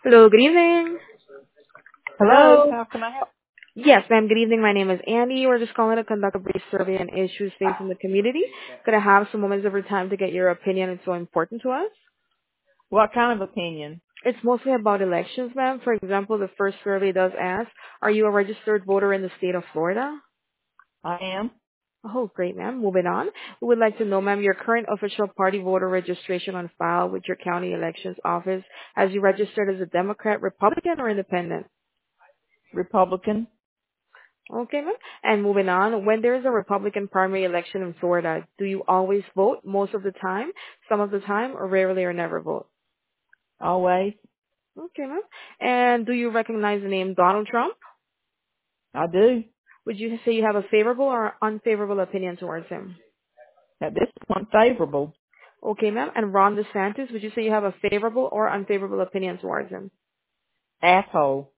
Hello, good evening. Hello, Hello. how can I help? Yes, ma'am. Good evening. My name is Andy. We're just calling to conduct a brief survey on issues facing the community. Could I have some moments of your time to get your opinion? It's so important to us. What kind of opinion? It's mostly about elections, ma'am. For example, the first survey does ask, are you a registered voter in the state of Florida? I am. Oh, great, ma'am. Moving on. We would like to know, ma'am, your current official party voter registration on file with your county elections office. Has you registered as a Democrat, Republican, or Independent? Republican. Okay, ma'am. And moving on, when there is a Republican primary election in Florida, do you always vote most of the time, some of the time, or rarely or never vote? Always. Okay, ma'am. And do you recognize the name Donald Trump? I do. Would you say you have a favorable or unfavorable opinion towards him? At this point, favorable. Okay, ma'am. And Ron DeSantis, would you say you have a favorable or unfavorable opinion towards him? Asshole.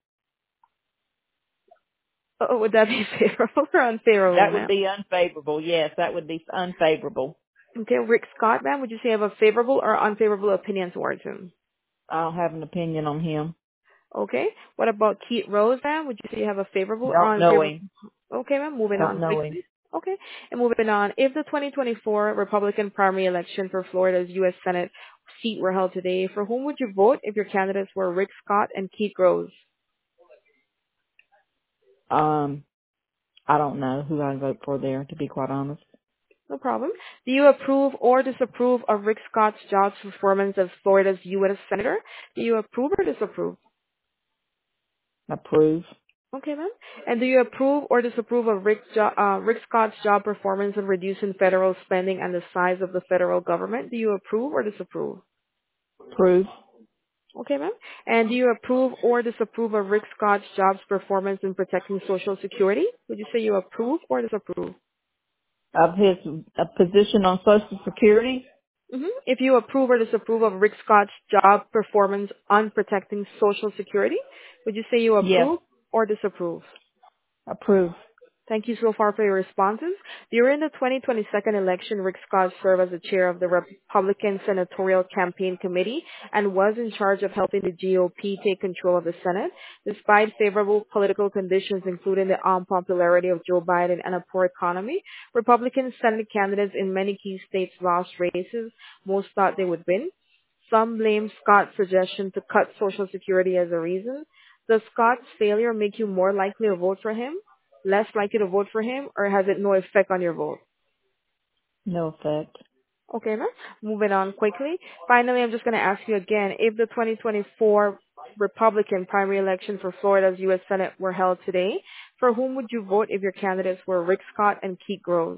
Oh, would that be favorable or unfavorable, That would ma'am? be unfavorable. Yes, that would be unfavorable. Okay, Rick Scott, ma'am, would you say you have a favorable or unfavorable opinion towards him? I don't have an opinion on him. Okay. What about Keith Rose, ma'am? Would you say you have a favorable or Don't know unfavorable? him. Okay, ma'am. Moving Don't on know him. quickly. Okay. And moving on. If the 2024 Republican primary election for Florida's U.S. Senate seat were held today, for whom would you vote if your candidates were Rick Scott and Keith Rose? Um, I don't know who I'd vote for there, to be quite honest. No problem. Do you approve or disapprove of Rick Scott's jobs performance as Florida's U.S. Senator? Do you approve or disapprove? Approve. Okay, ma'am. And do you approve or disapprove of Rick Scott's job performance in reducing federal spending and the size of the federal government? Do you approve or disapprove? Approve. Okay, ma'am. And do you approve or disapprove of Rick Scott's job's performance in protecting Social Security? Would you say you approve or disapprove? Of his position on Social Security? If you approve or disapprove of Rick Scott's job performance on protecting Social Security, would you say you Yes. approve or disapprove? Approve. Thank you so far for your responses. During the 2022 election, Rick Scott served as the chair of the Republican Senatorial Campaign Committee and was in charge of helping the GOP take control of the Senate. Despite favorable political conditions, including the unpopularity of Joe Biden and a poor economy, Republican Senate candidates in many key states lost races most thought they would win. Some blame Scott's suggestion to cut Social Security as a reason. Does Scott's failure make you more likely to vote for him, less likely to vote for him, or has it no effect on your vote? No effect. Okay, ma'am. Moving on quickly. Finally, I'm just going to ask you again, if the 2024 Republican primary election for Florida's U.S. Senate were held today, for whom would you vote if your candidates were Rick Scott and Keith Groves?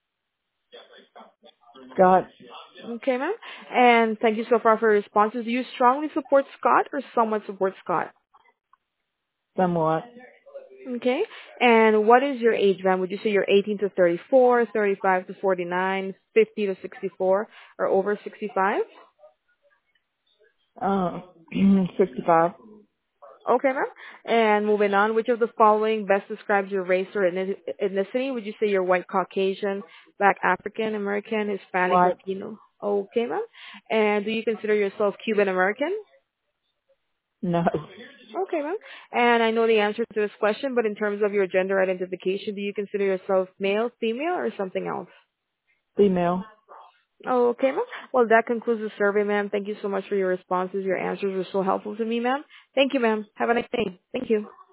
Scott, Okay, ma'am. And thank you so far for your responses. Do you strongly support Scott or somewhat support Scott? somewhat. Okay. And what is your age, ma'am? Would you say you're 18 to 34, 35 to 49, 50 to 64, or over 65? Uh, 65. Okay, ma'am. And moving on, which of the following best describes your race or ethnicity? Would you say you're white Caucasian, black African American, Hispanic, White. Latino? Okay, ma'am. And do you consider yourself Cuban American? No. Okay, ma'am. And I know the answer to this question, but in terms of your gender identification, do you consider yourself male, female, or something else? Female. Oh, okay, ma'am. Well, that concludes the survey, ma'am. Thank you so much for your responses. Your answers were so helpful to me, ma'am. Thank you, ma'am. Have a nice day. Thank you.